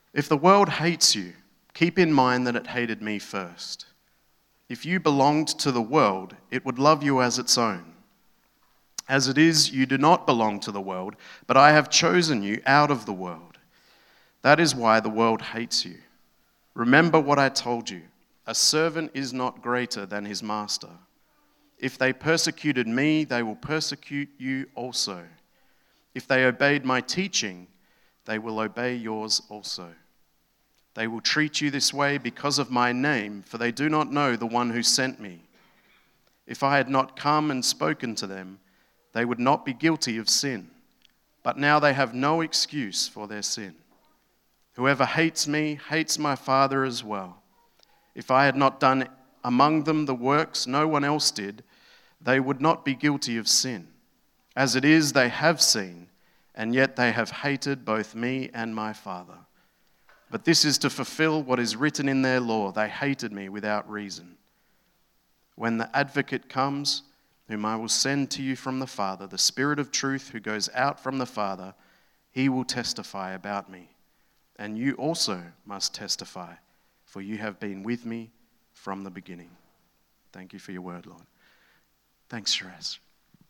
If the world hates you, keep in mind that it hated me first. If you belonged to the world, it would love you as its own. As it is, you do not belong to the world, but I have chosen you out of the world. That is why the world hates you. Remember what I told you. A servant is not greater than his master. If they persecuted me, they will persecute you also. If they obeyed my teaching, they will obey yours also. They will treat you this way because of my name, for they do not know the one who sent me. If I had not come and spoken to them, they would not be guilty of sin. But now they have no excuse for their sin. Whoever hates me hates my Father as well. If I had not done among them the works no one else did, they would not be guilty of sin. As it is, they have seen, and yet they have hated both me and my Father. But this is to fulfill what is written in their law. They hated me without reason. When the advocate comes, whom I will send to you from the Father, the Spirit of truth who goes out from the Father, he will testify about me. And you also must testify, for you have been with me from the beginning. Thank you for your word, Lord. Thanks, Shiraz.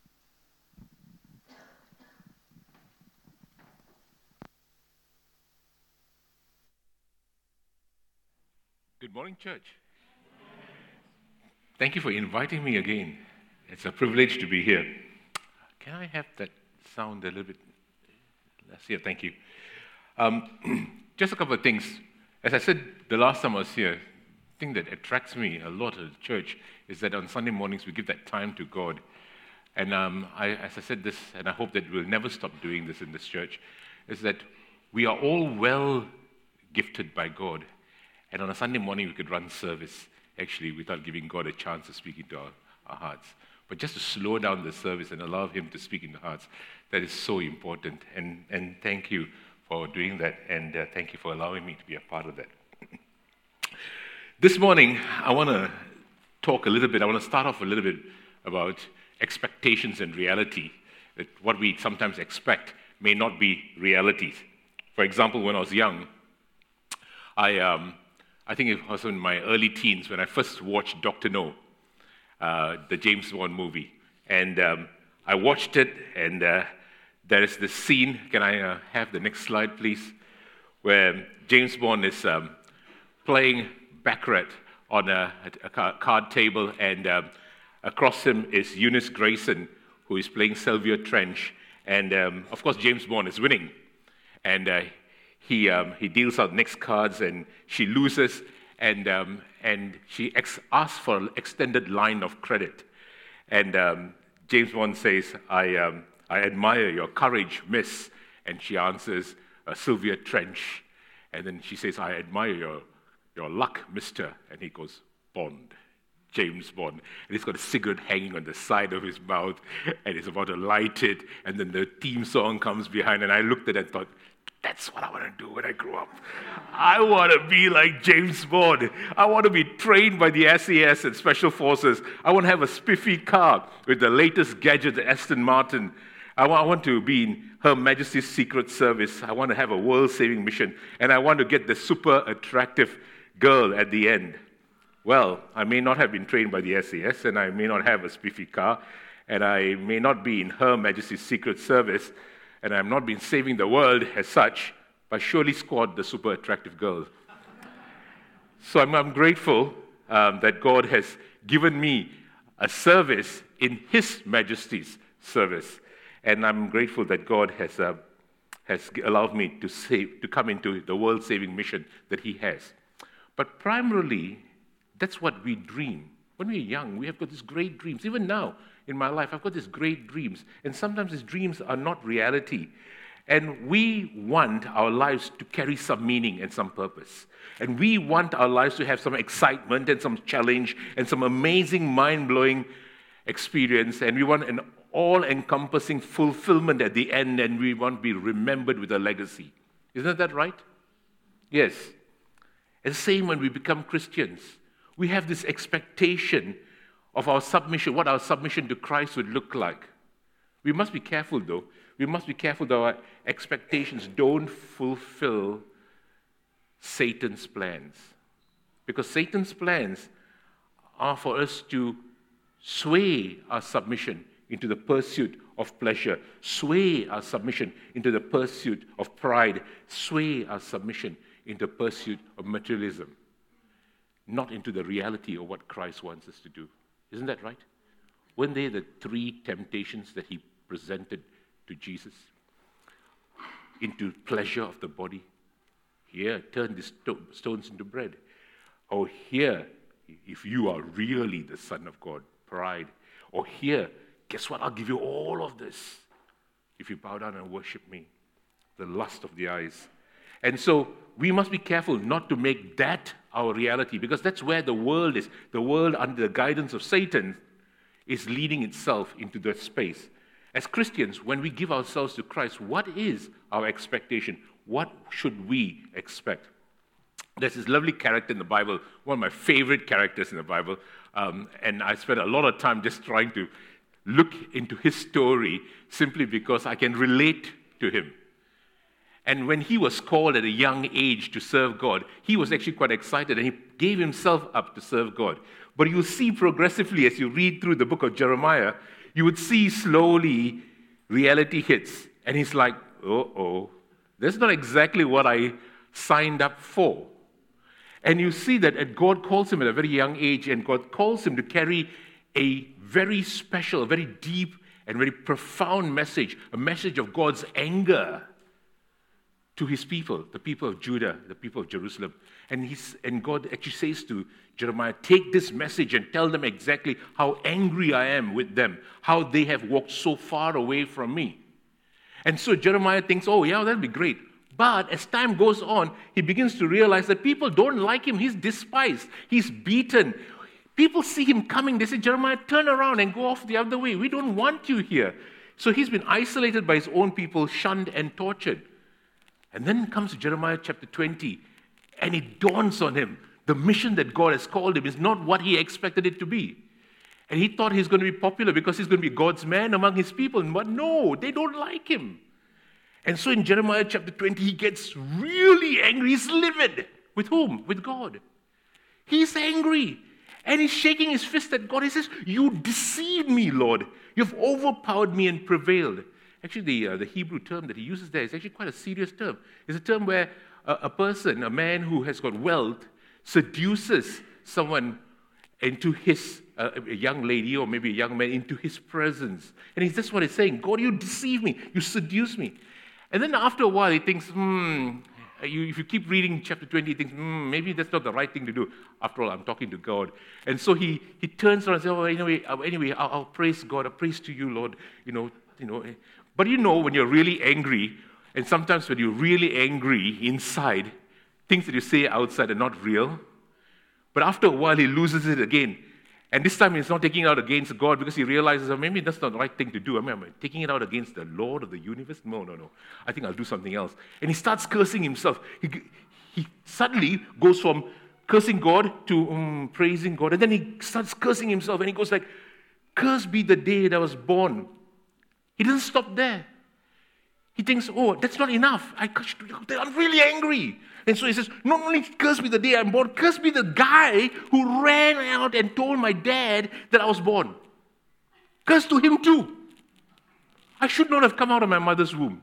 Good morning, church. Thank you for inviting me again. It's a privilege to be here. Can I have that sound a little bit? Let's see. Thank you. Just a couple of things. As I said the last time I was here, the thing that attracts me a lot at the church is that on Sunday mornings we give that time to God. And as I said this, and I hope that we'll never stop doing this in this church, is that we are all well gifted by God. And on a Sunday morning, we could run service, actually, without giving God a chance to speak into our hearts. But just to slow down the service and allow Him to speak into hearts, that is so important. And thank you for doing that, and thank you for allowing me to be a part of that. This morning, I want to talk a little bit, I want to start off a little bit about expectations and reality. That what we sometimes expect may not be realities. For example, when I was young, I think it was in my early teens when I first watched Dr. No, the James Bond movie. And I watched it, and there is this scene, can I have the next slide, please, where James Bond is playing baccarat on a card table, and across him is Eunice Grayson, who is playing Sylvia Trench. And of course, James Bond is winning. And he deals out next cards, and she loses, and she asks for an extended line of credit. And James Bond says, I admire your courage, miss. And she answers, Sylvia Trench. And then she says, I admire your luck, mister. And he goes, Bond, James Bond. And he's got a cigarette hanging on the side of his mouth, and he's about to light it, and then the theme song comes behind, and I looked at it and thought, that's what I want to do when I grow up. I want to be like James Bond. I want to be trained by the SAS and Special Forces. I want to have a spiffy car with the latest gadget, the Aston Martin. I want to be in Her Majesty's Secret Service. I want to have a world-saving mission. And I want to get the super attractive girl at the end. Well, I may not have been trained by the SAS, and I may not have a spiffy car, and I may not be in Her Majesty's Secret Service, and I've not been saving the world as such, but surely scored the super attractive girl. So I'm grateful that God has given me a service in His Majesty's service. And I'm grateful that God has allowed me to come into the world-saving mission that He has. But primarily, that's what we dream. When we're young, we have got these great dreams. Even now, in my life, I've got these great dreams. And sometimes these dreams are not reality. And we want our lives to carry some meaning and some purpose. And we want our lives to have some excitement and some challenge and some amazing, mind-blowing experience. And we want an all-encompassing fulfillment at the end, and we want to be remembered with a legacy. Isn't that right? Yes. And same when we become Christians. We have this expectation of our submission, what our submission to Christ would look like. We must be careful, though. We must be careful that our expectations don't fulfill Satan's plans. Because Satan's plans are for us to sway our submission into the pursuit of pleasure, sway our submission into the pursuit of pride, sway our submission into the pursuit of materialism, not into the reality of what Christ wants us to do. Isn't that right? Weren't they the three temptations that he presented to Jesus? Into pleasure of the body. Here, turn these stones into bread. Or here, if you are really the Son of God, pride. Or here, guess what? I'll give you all of this if you bow down and worship me. The lust of the eyes. And so we must be careful not to make that our reality, because that's where the world is. The world, under the guidance of Satan, is leading itself into that space. As Christians, when we give ourselves to Christ, what is our expectation? What should we expect? There's this lovely character in the Bible, one of my favorite characters in the Bible, and I spent a lot of time just trying to look into his story simply because I can relate to him. And when he was called at a young age to serve God, he was actually quite excited, and he gave himself up to serve God. But you'll see progressively, as you read through the book of Jeremiah, you would see slowly reality hits. And he's like, that's not exactly what I signed up for. And you see that God calls him at a very young age, and God calls him to carry a very special, very deep, and very profound message, a message of God's anger to his people, the people of Judah, the people of Jerusalem. And God actually says to Jeremiah, take this message and tell them exactly how angry I am with them, how they have walked so far away from me. And so Jeremiah thinks, that'd be great. But as time goes on, he begins to realize that people don't like him. He's despised. He's beaten. People see him coming. They say, Jeremiah, turn around and go off the other way. We don't want you here. So he's been isolated by his own people, shunned and tortured. And then comes Jeremiah chapter 20, and it dawns on him, the mission that God has called him is not what he expected it to be. And he thought he's going to be popular because he's going to be God's man among his people. But no, they don't like him. And so in Jeremiah chapter 20, he gets really angry. He's livid. With whom? With God. He's angry. And he's shaking his fist at God. He says, you deceived me, Lord. You've overpowered me and prevailed. Actually, the Hebrew term that he uses there is actually quite a serious term. It's a term where a person, a man who has got wealth, seduces someone into his, a young lady or maybe a young man, into his presence. And that's what he's saying. God, you deceive me. You seduce me. And then after a while, he thinks, if you keep reading chapter 20, he thinks, maybe that's not the right thing to do. After all, I'm talking to God. And so he turns around and says, anyway, I'll praise God. I'll praise to you, Lord. But when you're really angry, and sometimes when you're really angry inside, things that you say outside are not real. But after a while, he loses it again. And this time, he's not taking it out against God because he realizes, maybe that's not the right thing to do. I'm taking it out against the Lord of the universe. No. I think I'll do something else. And he starts cursing himself. He suddenly goes from cursing God to praising God. And then he starts cursing himself. And he goes like, cursed be the day that I was born. He doesn't stop there. He thinks, that's not enough. I'm really angry. And so he says, not only curse be the day I'm born, curse be the guy who ran out and told my dad that I was born. Curse to him too. I should not have come out of my mother's womb.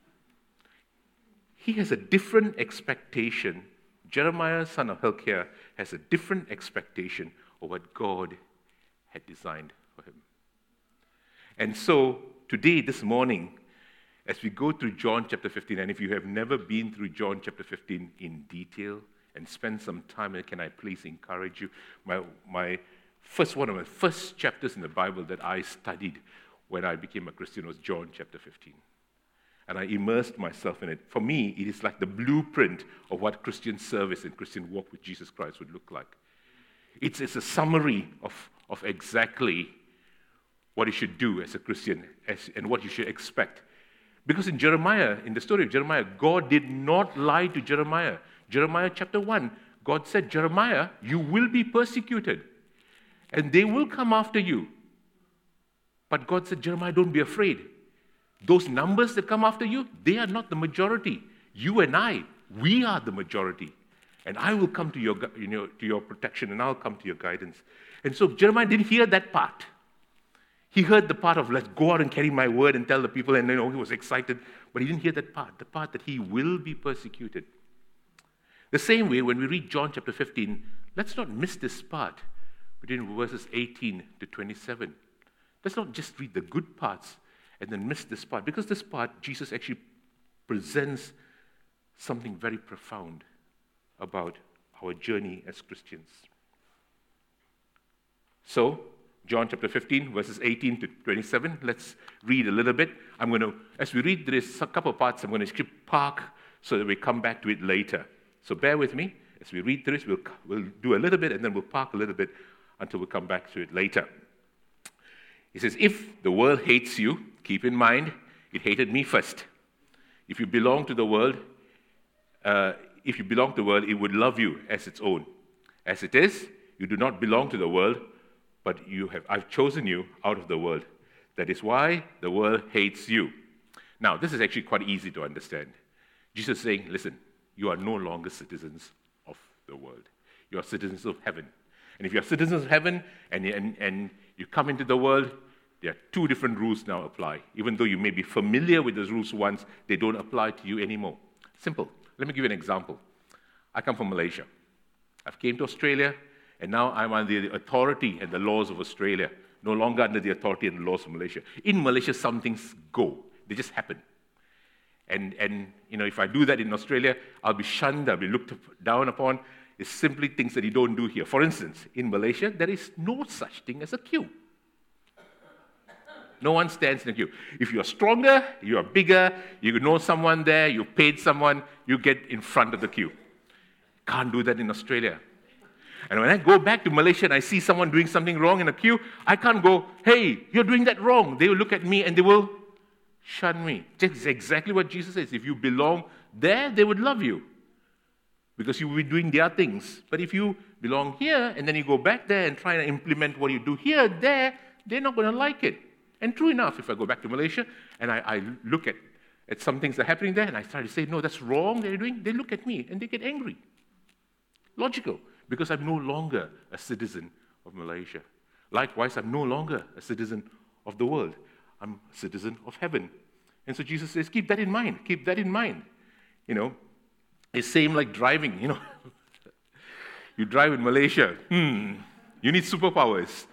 He has a different expectation. Jeremiah, son of Hilkiah, has a different expectation of what God had designed for him. And so today, this morning, as we go through John chapter 15, and if you have never been through John chapter 15 in detail and spend some time, and can I please encourage you? One of my first chapters in the Bible that I studied when I became a Christian was John chapter 15. And I immersed myself in it. For me, it is like the blueprint of what Christian service and Christian walk with Jesus Christ would look like. It's a summary of exactly what you should do as a Christian and what you should expect. Because in Jeremiah, in the story of Jeremiah, God did not lie to Jeremiah. Jeremiah chapter 1, God said, Jeremiah, you will be persecuted, and they will come after you. But God said, Jeremiah, don't be afraid. Those numbers that come after you, they are not the majority. You and I, we are the majority. And I will come to your protection, and I'll come to your guidance. And so Jeremiah didn't hear that part. He heard the part of, let's go out and carry my word and tell the people, and he was excited. But he didn't hear that part, the part that he will be persecuted. The same way, when we read John chapter 15, let's not miss this part between verses 18 to 27. Let's not just read the good parts and then miss this part, because this part, Jesus actually presents something very profound about our journey as Christians. So, John chapter 15, verses 18 to 27. Let's read a little bit. As we read, there is a couple of parts I'm going to skip park so that we come back to it later. So bear with me. As we read through this, we'll do a little bit and then we'll park a little bit until we come back to it later. He says, if the world hates you, keep in mind, it hated me first. If you belong to the world, it would love you as its own. As it is, you do not belong to the world, but I've chosen you out of the world. That is why the world hates you. Now, this is actually quite easy to understand. Jesus is saying, listen, you are no longer citizens of the world. You are citizens of heaven. And if you are citizens of heaven and you come into the world, there are two different rules now apply. Even though you may be familiar with those rules once, they don't apply to you anymore. Simple. Let me give you an example. I come from Malaysia. I've came to Australia, and now I'm under the authority and the laws of Australia, no longer under the authority and the laws of Malaysia. In Malaysia, some things go. They just happen. And if I do that in Australia, I'll be shunned, I'll be looked down upon. It's simply things that you don't do here. For instance, in Malaysia, there is no such thing as a queue. No one stands in a queue. If you're stronger, you are bigger, you know someone there, you paid someone, you get in front of the queue. Can't do that in Australia. And when I go back to Malaysia and I see someone doing something wrong in a queue, I can't go, hey, you're doing that wrong. They will look at me and they will shun me. That's exactly what Jesus says. If you belong there, they would love you because you will be doing their things. But if you belong here and then you go back there and try and implement what you do here, there, they're not going to like it. And true enough, if I go back to Malaysia and I look at some things that are happening there and I try to say, no, that's wrong, they're doing, they look at me and they get angry. Logical. Because I'm no longer a citizen of Malaysia. Likewise, I'm no longer a citizen of the world. I'm a citizen of heaven. And so Jesus says, keep that in mind. Keep that in mind. It's same like driving. You drive in Malaysia. You need superpowers.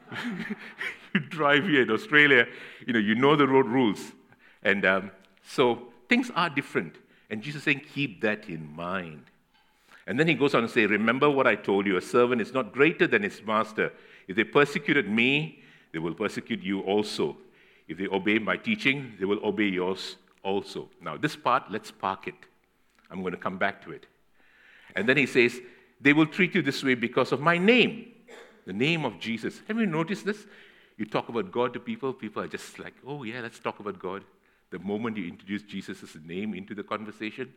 You drive here in Australia. You know the road rules. And so things are different. And Jesus is saying, keep that in mind. And then he goes on to say, remember what I told you, a servant is not greater than his master. If they persecuted me, they will persecute you also. If they obey my teaching, they will obey yours also. Now, this part, let's park it. I'm going to come back to it. And then he says, they will treat you this way because of my name, the name of Jesus. Have you noticed this? You talk about God to people, people are just like, oh yeah, let's talk about God. The moment you introduce Jesus' name into the conversation,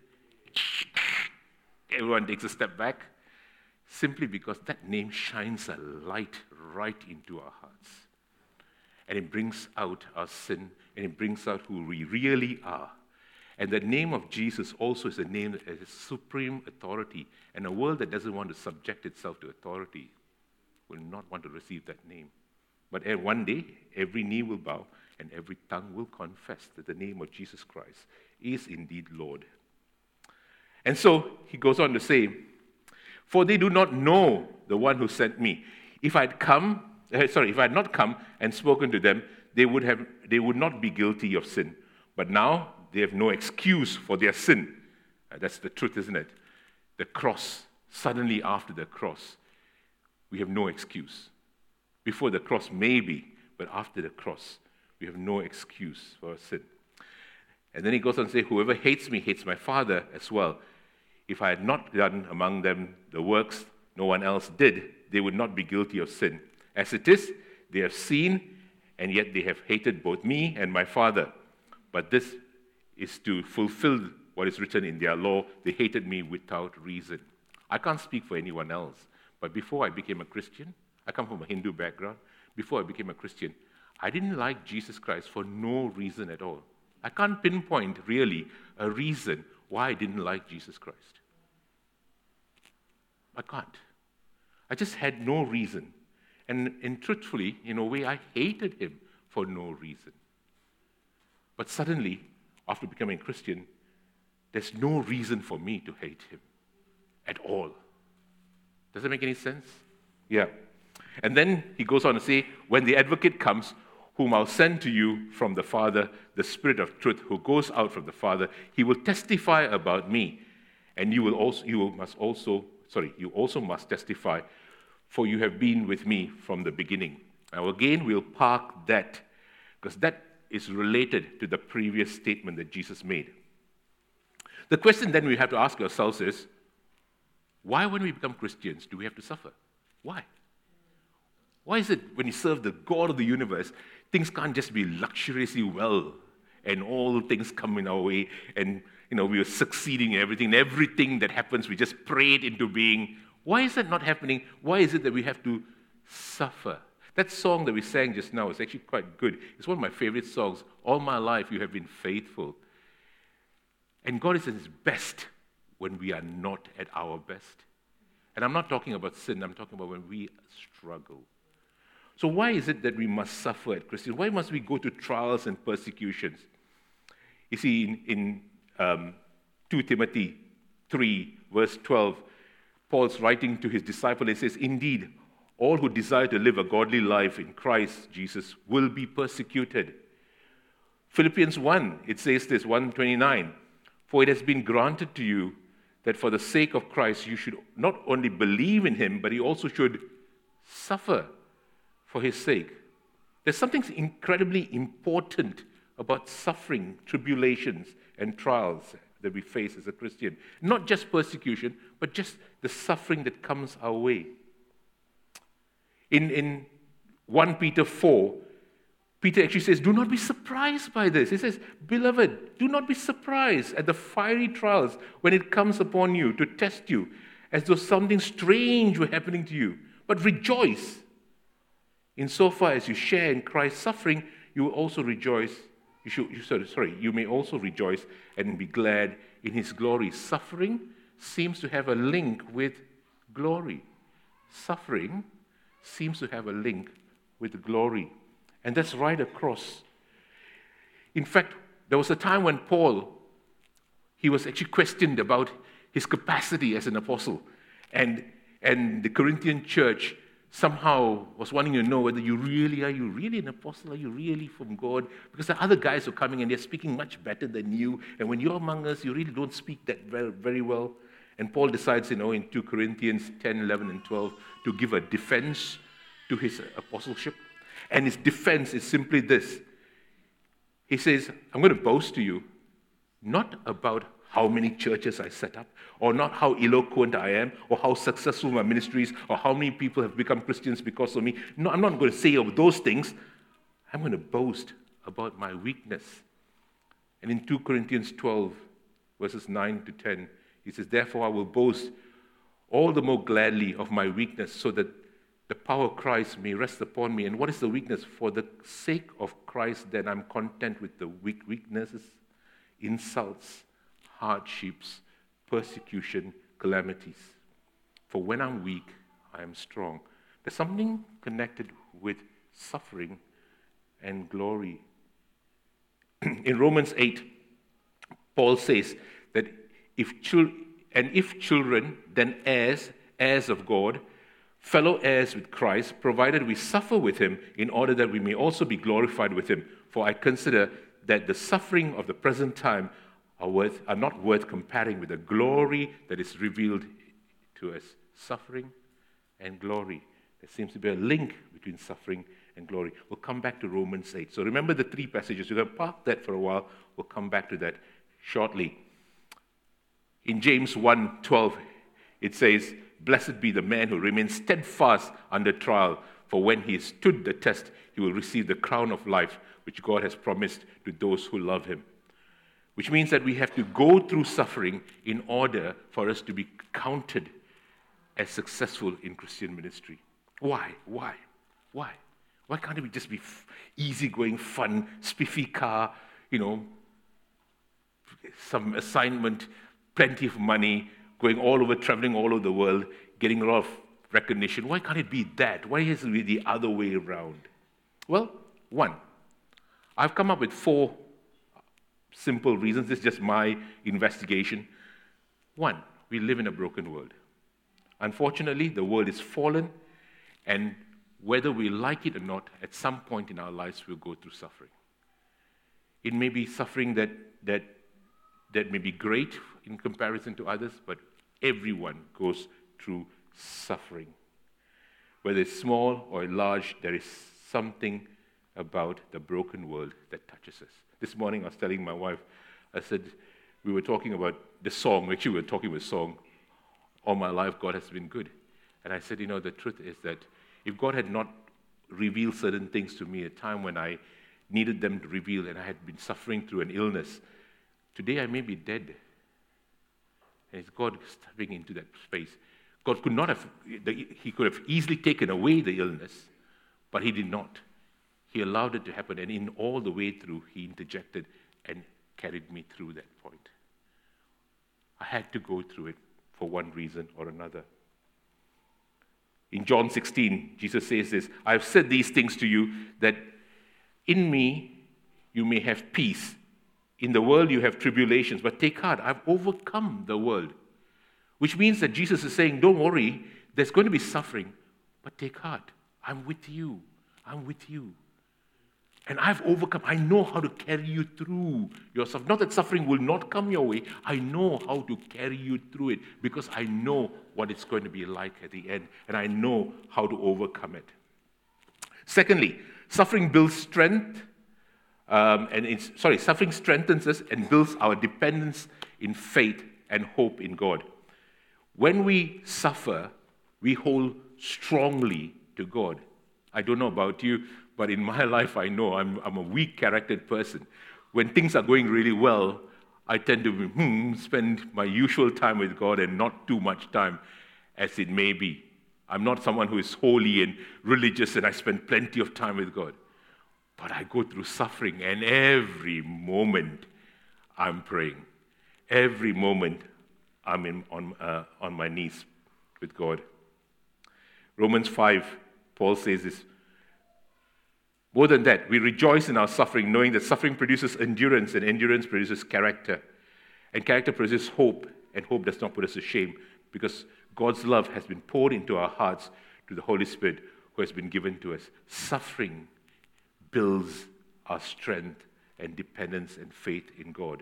everyone takes a step back, simply because that name shines a light right into our hearts. And it brings out our sin, and it brings out who we really are. And the name of Jesus also is a name that has supreme authority. And a world that doesn't want to subject itself to authority will not want to receive that name. But one day, every knee will bow, and every tongue will confess that the name of Jesus Christ is indeed Lord. And so he goes on to say, for they do not know the one who sent me. If I had not come and spoken to them, they would not be guilty of sin. But now they have no excuse for their sin. That's the truth, isn't it? The cross, suddenly after the cross, we have no excuse. Before the cross, maybe, but after the cross, we have no excuse for our sin. And then he goes on to say, whoever hates me hates my Father as well. If I had not done among them the works no one else did, they would not be guilty of sin. As it is, they have seen, and yet they have hated both me and my Father. But this is to fulfill what is written in their law. They hated me without reason. I can't speak for anyone else, but before I became a Christian, I come from a Hindu background. Before I became a Christian, I didn't like Jesus Christ for no reason at all. I can't pinpoint really a reason why I didn't like Jesus Christ. I can't. I just had no reason. And truthfully, in a way, I hated him for no reason. But suddenly, after becoming a Christian, there's no reason for me to hate him at all. Does that make any sense? Yeah. And then he goes on to say, when the advocate comes, whom I'll send to you from the Father, the Spirit of truth, who goes out from the Father, he will testify about me. And you also must testify, for you have been with me from the beginning. Now again, we'll park that, because that is related to the previous statement that Jesus made. The question then we have to ask ourselves is, why when we become Christians do we have to suffer? Why? Why is it when you serve the God of the universe, things can't just be luxuriously well and all things come in our way and we are succeeding in everything that happens, we just pray it into being. Why is that not happening? Why is it that we have to suffer? That song that we sang just now is actually quite good. It's one of my favorite songs. All my life you have been faithful. And God is at his best when we are not at our best. And I'm not talking about sin, I'm talking about when we struggle. So why is it that we must suffer at Christians? Why must we go to trials and persecutions? You see, in 2 Timothy 3, verse 12, Paul's writing to his disciple, he says, indeed, all who desire to live a godly life in Christ Jesus will be persecuted. Philippians 1, it says this, 1:29, for it has been granted to you that for the sake of Christ you should not only believe in him, but you also should suffer for his sake. There's something incredibly important about suffering, tribulations, and trials that we face as a Christian. Not just persecution, but just the suffering that comes our way. In 1 Peter 4, Peter actually says, do not be surprised by this. He says, beloved, do not be surprised at the fiery trials when it comes upon you to test you, as though something strange were happening to you. But rejoice. Insofar as you share in Christ's suffering, you will also rejoice. You may also rejoice and be glad in his glory. Suffering seems to have a link with glory. Suffering seems to have a link with glory. And that's right across. In fact, there was a time when Paul, he was actually questioned about his capacity as an apostle. And the Corinthian church somehow was wanting to know whether are you really an apostle? Are you really from God? Because the other guys are coming and they're speaking much better than you. And when you're among us, you really don't speak that very well. And Paul decides, in 2 Corinthians 10, 11, and 12, to give a defense to his apostleship. And his defense is simply this. He says, I'm going to boast to you, not about how many churches I set up, or not how eloquent I am, or how successful my ministry is, or how many people have become Christians because of me. No, I'm not going to say of those things. I'm going to boast about my weakness. And in 2 Corinthians 12, verses 9 to 10, he says, therefore I will boast all the more gladly of my weakness, so that the power of Christ may rest upon me. And what is the weakness? For the sake of Christ, then I'm content with the weaknesses, insults, hardships, persecution, calamities. For when I'm weak, I am strong. There's something connected with suffering and glory. In Romans 8, Paul says that if children, then heirs of God, fellow heirs with Christ, provided we suffer with him in order that we may also be glorified with him. For I consider that the suffering of the present time are not worth comparing with the glory that is revealed to us. Suffering and glory. There seems to be a link between suffering and glory. We'll come back to Romans 8. So remember the three passages. We're going to park that for a while. We'll come back to that shortly. In James 1:12, it says, blessed be the man who remains steadfast under trial, for when he has stood the test, he will receive the crown of life, which God has promised to those who love him. Which means that we have to go through suffering in order for us to be counted as successful in Christian ministry. Why? Why can't we just be easygoing, fun, spiffy car, some assignment, plenty of money, going all over, traveling all over the world? getting a lot of recognition. Why can't it be that? Why has it be the other way around? Well, one, I've come up with 4 simple reasons. This is just my investigation. One, we live in a broken world. Unfortunately, the world is fallen, and whether we like it or not, at some point in our lives, we'll go through suffering. It may be suffering that may be great in comparison to others, but everyone goes through suffering. Whether it's small or large, there is something about the broken world that touches us. This morning, I was telling my wife, I said, we were talking about the song, actually we were talking about the song, All My Life God Has Been Good. And I said, the truth is that if God had not revealed certain things to me at a time when I needed them to reveal and I had been suffering through an illness, today I may be dead. And it's God stepping into that space. God could not have, he could have easily taken away the illness, but he did not. He allowed it to happen, and in all the way through, he interjected and carried me through that point. I had to go through it for one reason or another. In John 16, Jesus says this, I have said these things to you that in me you may have peace. In the world you have tribulations, but take heart, I've overcome the world. Which means that Jesus is saying, don't worry, there's going to be suffering, but take heart. I'm with you. I'm with you. And I've overcome. I know how to carry you through your suffering. Not that suffering will not come your way. I know how to carry you through it because I know what it's going to be like at the end, and I know how to overcome it. Secondly, suffering builds strength. Suffering strengthens us and builds our dependence in faith and hope in God. When we suffer, we hold strongly to God. I don't know about you, but in my life, I know I'm a weak-charactered person. When things are going really well, I tend to spend my usual time with God and not too much time as it may be. I'm not someone who is holy and religious, and I spend plenty of time with God. But I go through suffering, and every moment I'm praying. Every moment I'm on my knees with God. Romans 5, Paul says this. More than that, we rejoice in our suffering, knowing that suffering produces endurance, and endurance produces character. And character produces hope, and hope does not put us to shame, because God's love has been poured into our hearts through the Holy Spirit who has been given to us. Suffering builds our strength and dependence and faith in God.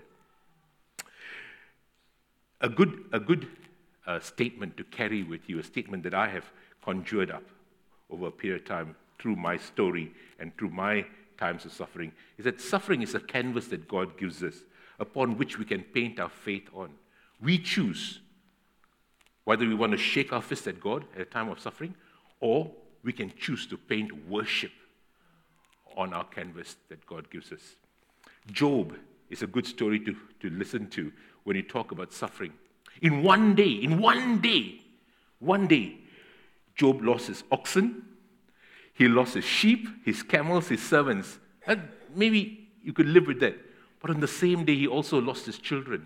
A good statement to carry with you, a statement that I have conjured up over a period of time through my story and through my times of suffering, is that suffering is a canvas that God gives us upon which we can paint our faith on. We choose whether we want to shake our fist at God at a time of suffering, or we can choose to paint worship on our canvas that God gives us. Job is a good story to listen to when you talk about suffering. In one day, Job lost his oxen, he lost his sheep, his camels, his servants. And maybe you could live with that. But on the same day, he also lost his children.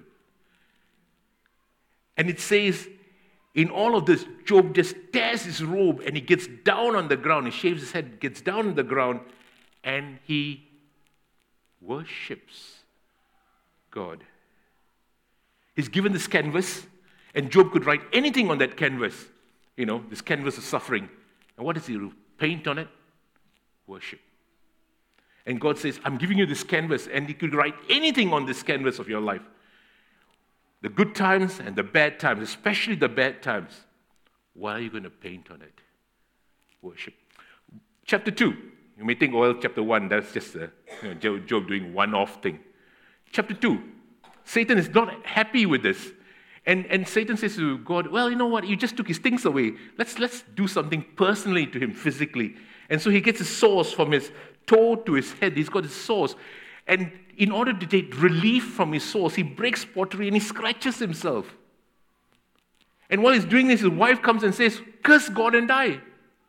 And it says, in all of this, Job just tears his robe and he gets down on the ground. He shaves his head, gets down on the ground, and he worships God. He's given this canvas, and Job could write anything on that canvas. This canvas of suffering. And what does he do? Paint on it? Worship. And God says, I'm giving you this canvas, and you could write anything on this canvas of your life. The good times and the bad times, especially the bad times. What are you going to paint on it? Worship. Chapter 2. You may think, chapter 1, that's just Job doing one-off thing. Chapter 2. Satan is not happy with this. And Satan says to God, well, you know what? You just took his things away. Let's do something personally to him physically. And so he gets his sores from his toe to his head. He's got his sores. And in order to take relief from his sores, he breaks pottery and he scratches himself. And while he's doing this, his wife comes and says, curse God and die.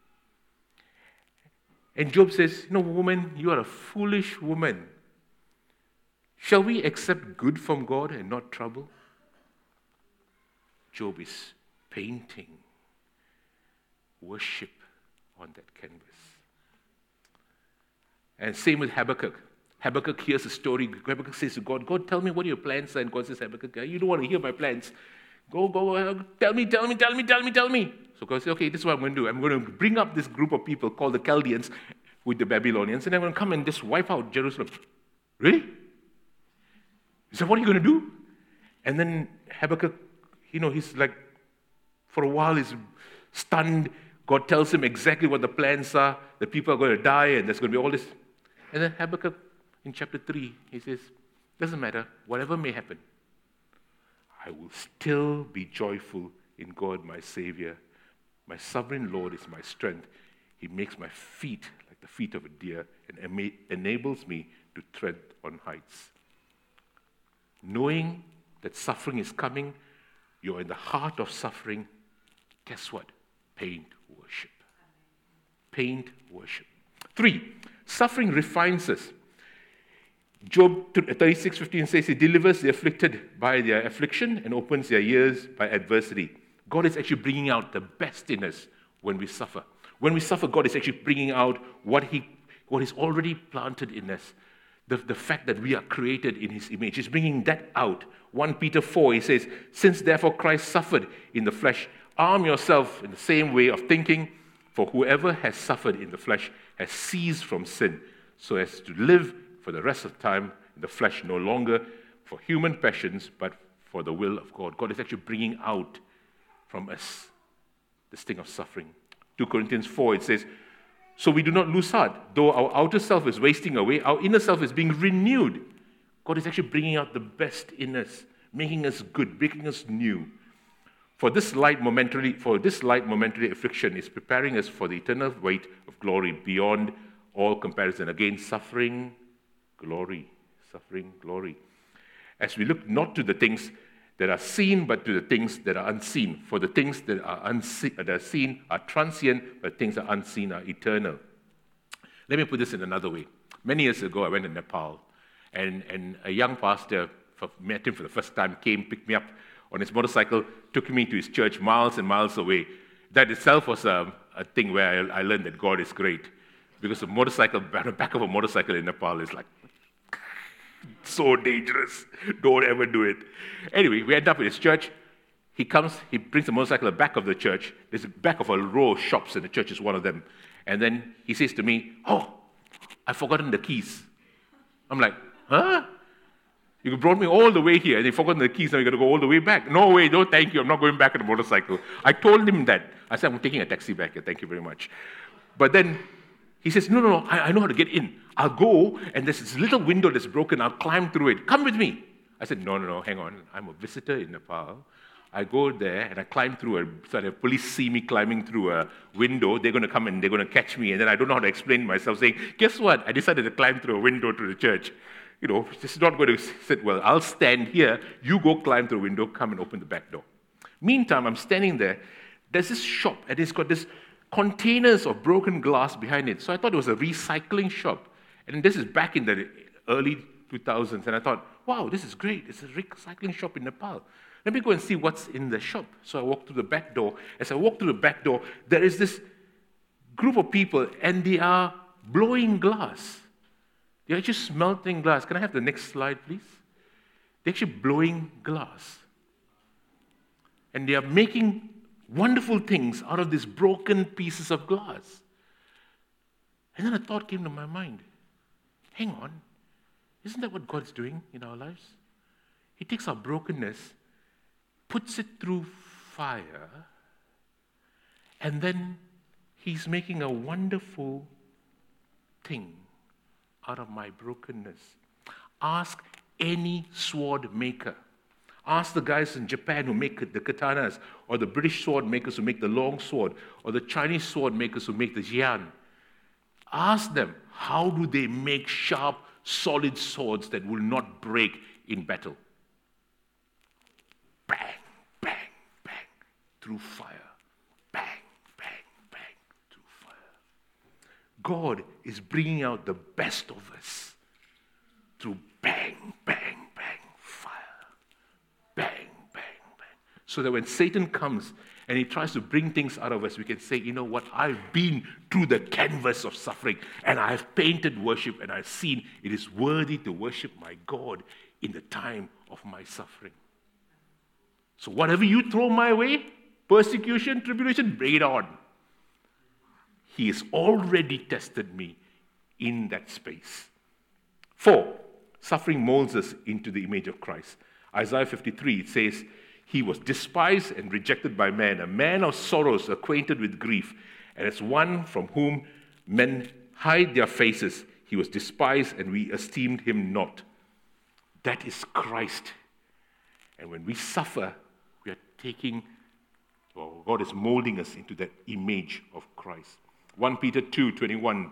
And Job says, woman, you are a foolish woman. Shall we accept good from God and not trouble? Job is painting worship on that canvas. And same with Habakkuk. Habakkuk hears a story. Habakkuk says to God, God, tell me what your plans are. And God says, Habakkuk, you don't want to hear my plans. Go, tell me. So God says, okay, this is what I'm going to do. I'm going to bring up this group of people called the Chaldeans with the Babylonians, and I'm going to come and just wipe out Jerusalem. Really? He said, what are you going to do? And then Habakkuk, he's like, for a while, he's stunned. God tells him exactly what the plans are. The people are going to die, and there's going to be all this. And then Habakkuk, in chapter 3, he says, doesn't matter, whatever may happen, I will still be joyful in God, my Savior. My sovereign Lord is my strength. He makes my feet like the feet of a deer and enables me to tread on heights. Knowing that suffering is coming, you're in the heart of suffering, guess what? Paint worship. Paint worship. 3, suffering refines us. Job 36:15 says, He delivers the afflicted by their affliction and opens their ears by adversity. God is actually bringing out the best in us when we suffer. When we suffer, God is actually bringing out what is already planted in us. The fact that we are created in His image. He's bringing that out. 1 Peter 4, he says, Since therefore Christ suffered in the flesh, arm yourself in the same way of thinking, for whoever has suffered in the flesh has ceased from sin, so as to live for the rest of time in the flesh, no longer for human passions, but for the will of God. God is actually bringing out from us this thing of suffering. 2 Corinthians 4, it says, So we do not lose heart. Though our outer self is wasting away, our inner self is being renewed. God is actually bringing out the best in us, making us good, making us new. For this light momentary affliction is preparing us for the eternal weight of glory beyond all comparison. Again, suffering, glory. As we look not to the things that are seen, but to the things that are unseen. For the things that are seen are transient, but things that are unseen are eternal. Let me put this in another way. Many years ago, I went to Nepal, and a young pastor, met him for the first time, came, picked me up on his motorcycle, took me to his church miles and miles away. That itself was a thing where I learned that God is great. Because the back of a motorcycle in Nepal is like so dangerous. Don't ever do it. Anyway, we end up at his church. He brings the motorcycle to the back of the church. There's the back of a row of shops, and the church is one of them. And then he says to me, Oh, I've forgotten the keys. I'm like, huh? You brought me all the way here, and you've forgotten the keys, now you've got to go all the way back. No way, no thank you, I'm not going back on the motorcycle. I told him that. I said, I'm taking a taxi back here, thank you very much. But then he says, no, I know how to get in. I'll go, and there's this little window that's broken. I'll climb through it. Come with me. I said, no, hang on. I'm a visitor in Nepal. I go there, and I climb through so the police see me climbing through a window. They're going to come, and they're going to catch me. And then I don't know how to explain myself, saying, guess what? I decided to climb through a window to the church. This is not going to sit well. I'll stand here. You go climb through a window. Come and open the back door. Meantime, I'm standing there. There's this shop, and it's got this containers of broken glass behind it. So I thought it was a recycling shop. And this is back in the early 2000s. And I thought, wow, this is great. It's a recycling shop in Nepal. Let me go and see what's in the shop. So I walked through the back door. As I walked through the back door, there is this group of people, and they are blowing glass. They're actually smelting glass. Can I have the next slide, please? They're actually blowing glass. And they are making wonderful things out of these broken pieces of glass. And then a thought came to my mind. Hang on. Isn't that what God's doing in our lives? He takes our brokenness, puts it through fire, and then He's making a wonderful thing out of my brokenness. Ask any sword maker. Ask the guys in Japan who make the katanas, or the British sword makers who make the long sword, or the Chinese sword makers who make the xian. Ask them, how do they make sharp, solid swords that will not break in battle? Bang, bang, bang, through fire. Bang, bang, bang, through fire. God is bringing out the best of us through bang, bang, bang, fire. Bang, bang, bang. so that when Satan comes and he tries to bring things out of us, we can say, you know what, I've been through the canvas of suffering, and I've painted worship, and I've seen it is worthy to worship my God in the time of my suffering. So whatever you throw my way, persecution, tribulation, bring it on. He has already tested me in that space. 4, suffering molds us into the image of Christ. Isaiah 53, it says, he was despised and rejected by men, a man of sorrows, acquainted with grief, and as one from whom men hide their faces, he was despised and we esteemed him not. That is Christ. And when we suffer, we are God is molding us into that image of Christ. 1 Peter 2:21,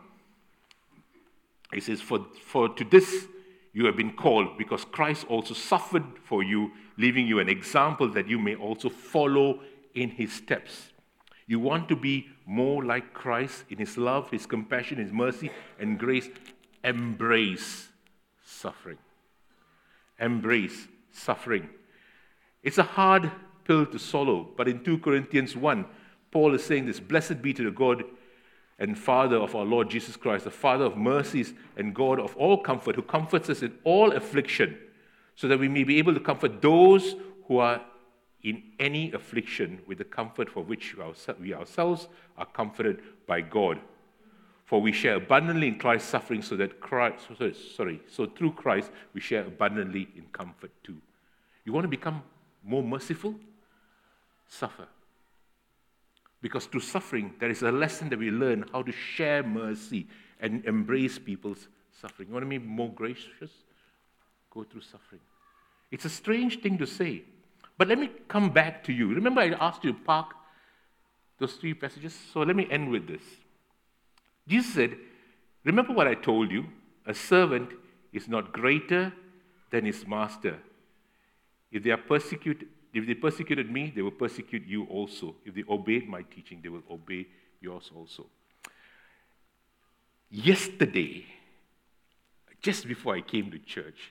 it says, For to this you have been called, because Christ also suffered for you, leaving you an example that you may also follow in his steps. You want to be more like Christ in his love, his compassion, his mercy, and grace. Embrace suffering. Embrace suffering. It's a hard pill to swallow, but in 2 Corinthians 1, Paul is saying this, blessed be to the God and Father of our Lord Jesus Christ, the Father of mercies and God of all comfort, who comforts us in all affliction, so that we may be able to comfort those who are in any affliction with the comfort for which we ourselves are comforted by God. For we share abundantly in Christ's suffering, so through Christ we share abundantly in comfort too. You want to become more merciful? Suffer. Because through suffering, there is a lesson that we learn how to share mercy and embrace people's suffering. You want to be more gracious? Go through suffering. It's a strange thing to say, but let me come back to you. Remember I asked you to park those 3 passages? So let me end with this. Jesus said, remember what I told you, a servant is not greater than his master. If they persecuted me, they will persecute you also. If they obeyed my teaching, they will obey yours also. Yesterday, just before I came to church,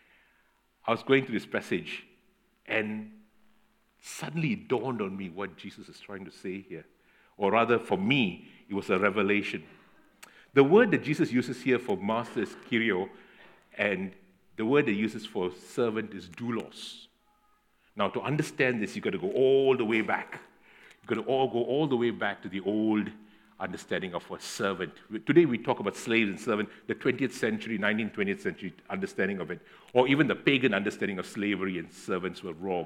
I was going through this passage, and suddenly it dawned on me what Jesus is trying to say here. Or rather, for me, it was a revelation. The word that Jesus uses here for master is kyrio, and the word that he uses for servant is doulos. Now, to understand this, you've got to go all the way back. You've got to go all the way back to the old understanding of a servant. Today, we talk about slaves and servant, the 20th century, 19th, 20th century understanding of it, or even the pagan understanding of slavery and servants were wrong,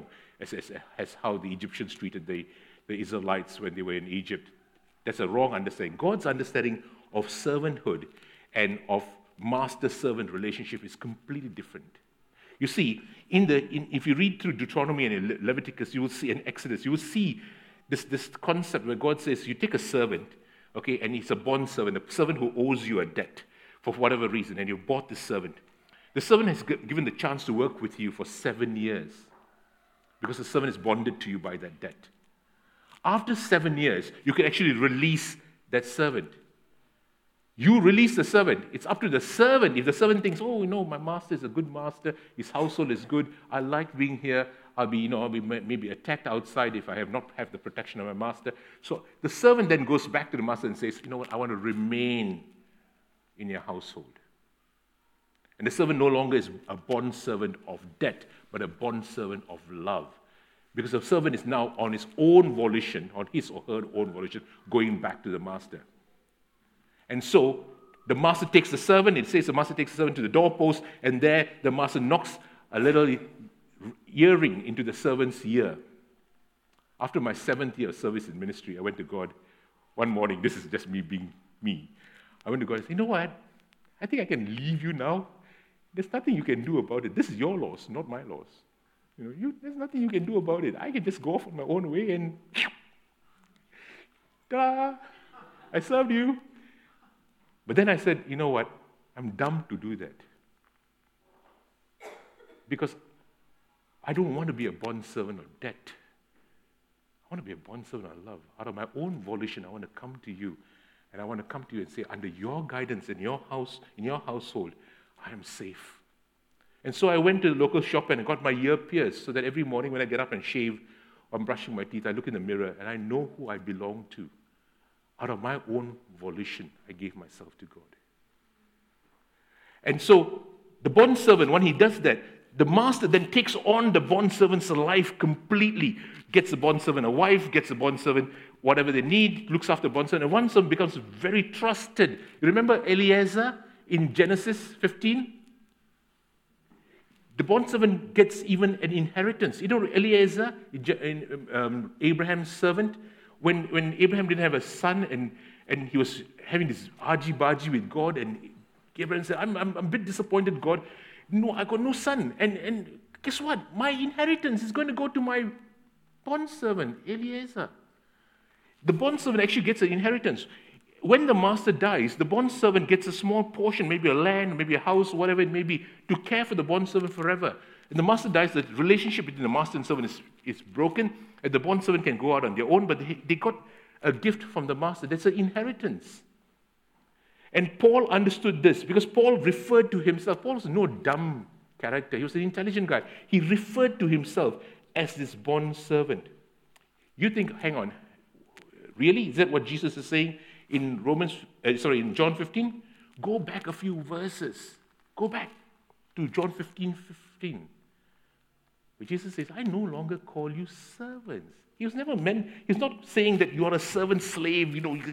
as how the Egyptians treated the Israelites when they were in Egypt. That's a wrong understanding. God's understanding of servanthood and of master-servant relationship is completely different. You see, if you read through Deuteronomy and Leviticus, you will see, and Exodus, you will see this concept where God says, you take a servant, okay, and he's a bond servant, a servant who owes you a debt for whatever reason, and you bought this servant. The servant has given the chance to work with you for 7 years because the servant is bonded to you by that debt. After 7 years, you can actually release that servant. You release the servant. It's up to the servant. If the servant thinks, oh, my master is a good master, his household is good, I like being here, I'll be maybe attacked outside if I not have the protection of my master. So the servant then goes back to the master and says, you know what, I want to remain in your household. And the servant no longer is a bond servant of debt, but a bond servant of love. Because the servant is now on his own volition, on his or her own volition, going back to the master. And so the master takes the servant, it says the master takes the servant to the doorpost, and there the master knocks a little earring into the servant's ear. After my 7th year of service in ministry, I went to God one morning. This is just me being me. I went to God and said, you know what? I think I can leave you now. There's nothing you can do about it. This is your loss, not my loss. There's nothing you can do about it. I can just go off on my own way and ta-da! I served you. But then I said, you know what? I'm dumb to do that. Because I don't want to be a bond servant of debt. I want to be a bond servant of love. Out of my own volition, I want to come to you. And I want to come to you and say, under your guidance in your house, in your household, I am safe. And so I went to the local shop and I got my ear pierced so that every morning when I get up and shave, I'm brushing my teeth, I look in the mirror, and I know who I belong to. Out of my own volition, I gave myself to God. And so, the bondservant, when he does that, the master then takes on the bondservant's life completely. Gets the bondservant a wife, gets the bondservant whatever they need, looks after the bondservant, and one servant becomes very trusted. You remember Eliezer in Genesis 15? The bondservant gets even an inheritance. You know Eliezer, Abraham's servant, when Abraham didn't have a son and he was having this argy-bargy with God, and Abraham said, I'm a bit disappointed, God. No, I got no son. And guess what? My inheritance is going to go to my bondservant, Eliezer. The bondservant actually gets an inheritance. When the master dies, the bondservant gets a small portion, maybe a land, maybe a house, whatever it may be, to care for the bondservant forever. And the master dies, the relationship between the master and servant is broken, and the bondservant can go out on their own, but they got a gift from the master. That's an inheritance. And Paul understood this because Paul referred to himself. Paul was no dumb character. He was an intelligent guy. He referred to himself as this bondservant. You think, hang on, really? Is that what Jesus is saying in in John 15? Go back a few verses. Go back to John 15:15. Where Jesus says, I no longer call you servants. He was never meant, he's not saying that you are a servant slave,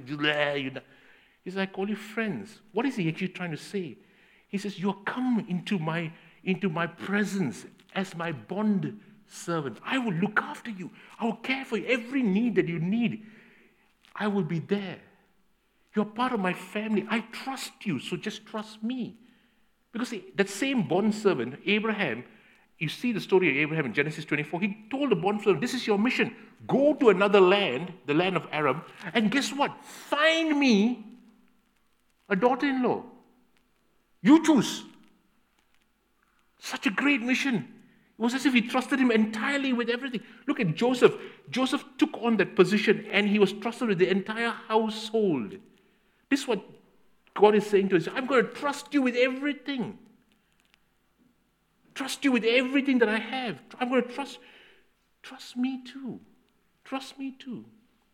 He says, I call you friends. What is he actually trying to say? He says, you are come into my presence as my bond servant. I will look after you. I will care for you. Every need that you need, I will be there. You're part of my family. I trust you, so just trust me. Because that same bond servant, Abraham, you see the story of Abraham in Genesis 24, he told the bond servant, this is your mission. Go to another land, the land of Aram, and guess what? Find me a daughter-in-law. You choose. Such a great mission. It was as if he trusted him entirely with everything. Look at Joseph. Joseph took on that position and he was trusted with the entire household. This is what God is saying to us. I'm going to trust you with everything. Trust you with everything that I have. I'm going to trust me too. Trust me too.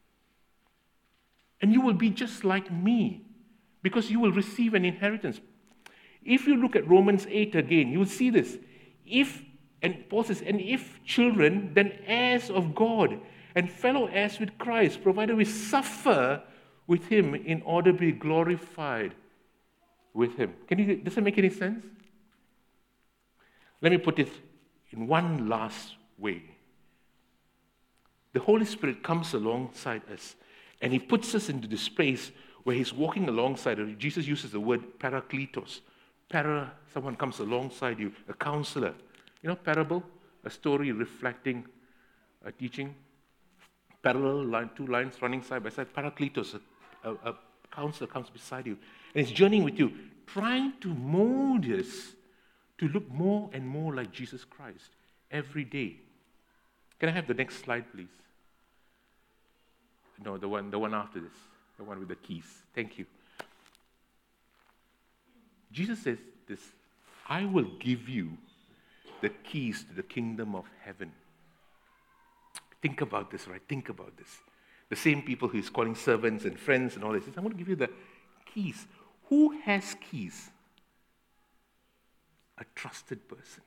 And you will be just like me, because you will receive an inheritance. If you look at Romans 8 again, you will see this. And Paul says, and if children, then heirs of God, and fellow heirs with Christ, provided we suffer with him in order to be glorified with him. Does that make any sense? Let me put it in one last way. The Holy Spirit comes alongside us, and he puts us into this place where he's walking alongside us. Jesus uses the word parakletos. Someone comes alongside you, a counselor. You know, parable, a story reflecting a teaching. Parallel line, two lines running side by side. Parakletos, a counselor comes beside you, and he's journeying with you, trying to mold us to look more and more like Jesus Christ every day. Can I have the next slide, please? No, the one after this. The one with the keys. Thank you. Jesus says this, I will give you the keys to the kingdom of heaven. Think about this, right? Think about this. The same people who he's calling servants and friends and all this. I'm going to give you the keys. Who has keys? A trusted person.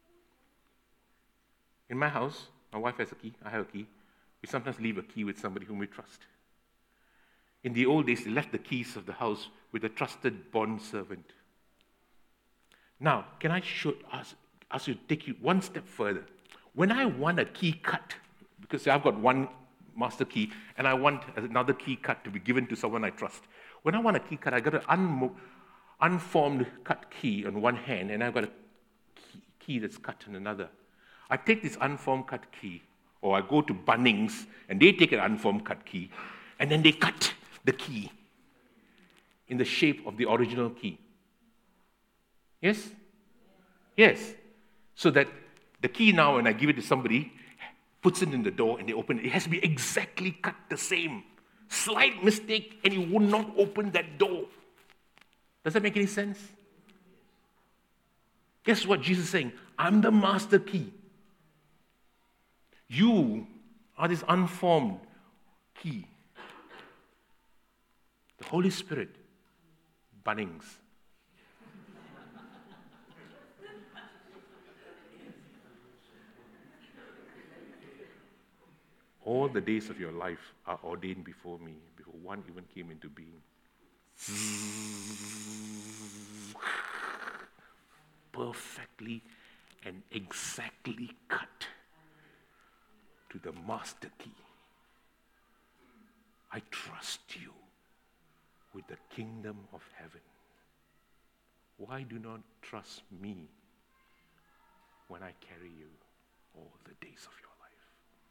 In my house, my wife has a key, I have a key. We sometimes leave a key with somebody whom we trust. In the old days, they left the keys of the house with a trusted bond servant. Now, can I ask you to take you one step further? When I want a key cut, because I've got one master key, and I want another key cut to be given to someone I trust. When I want a key cut, I got an unformed cut key on one hand, and I've got a key that's cut on another. I take this unformed cut key, or I go to Bunnings, and they take an unformed cut key, and then they cut the key in the shape of the original key. Yes? Yes. So that the key now, when I give it to somebody, puts it in the door and they open it. It has to be exactly cut the same. Slight mistake and you will not open that door. Does that make any sense? Guess what Jesus is saying? I'm the master key. You are this unformed key. The Holy Spirit, Bunnings. All the days of your life are ordained before me, before one even came into being. Perfectly and exactly cut to the master key. I trust you with the kingdom of heaven. Why do not trust me when I carry you all the days of your life?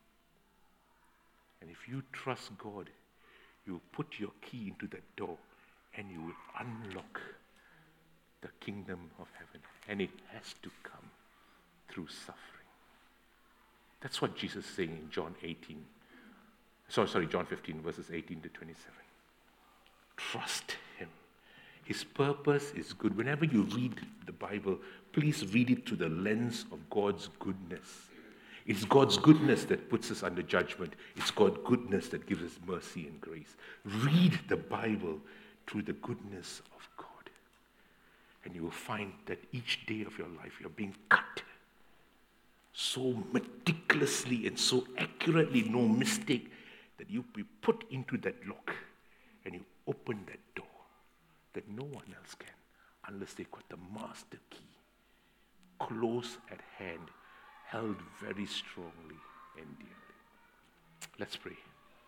And if you trust God, you put your key into that door and you will unlock the kingdom of heaven. And it has to come through suffering. That's what Jesus is saying in John 15, verses 18 to 27. Trust him. His purpose is good. Whenever you read the Bible, please read it through the lens of God's goodness. It's God's goodness that puts us under judgment. It's God's goodness that gives us mercy and grace. Read the Bible through the goodness of God. And you will find that each day of your life you're being cut so meticulously and so accurately, no mistake, that you be put into that lock and you open that door that no one else can unless they've got the master key close at hand, held very strongly and dearly. Let's pray.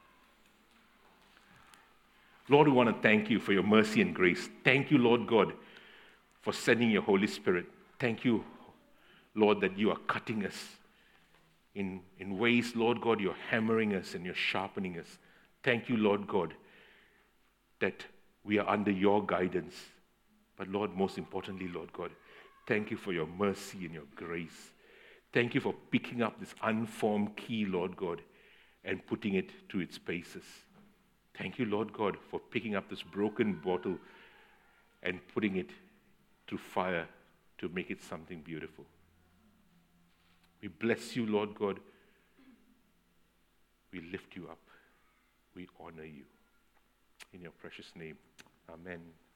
Lord, we want to thank you for your mercy and grace. Thank you, Lord God, for sending your Holy Spirit. Thank you, Lord, that you are cutting us in ways, Lord God, you're hammering us and you're sharpening us. Thank you, Lord God, that we are under your guidance. But Lord, most importantly, Lord God, thank you for your mercy and your grace. Thank you for picking up this unformed key, Lord God, and putting it to its paces. Thank you, Lord God, for picking up this broken bottle and putting it through fire to make it something beautiful. We bless you, Lord God. We lift you up. We honor you. In your precious name, amen.